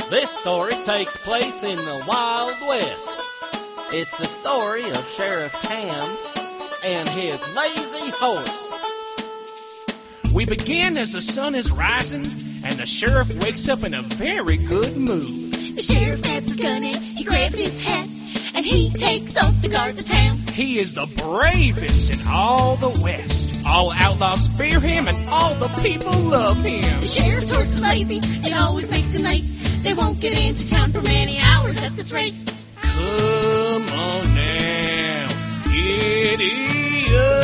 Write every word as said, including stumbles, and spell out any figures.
This story takes place in the Wild West. It's the story of Sheriff Tam and his lazy horse. We begin as the sun is rising, and the sheriff wakes up in a very good mood. The sheriff grabs his gun and he grabs his hat, and he takes off to guard the town. He is the bravest in all the West. All outlaws fear him, and all the people love him. The sheriff's horse is lazy, it always makes him late. They won't get into town for many hours at this rate. Come on now, giddy up.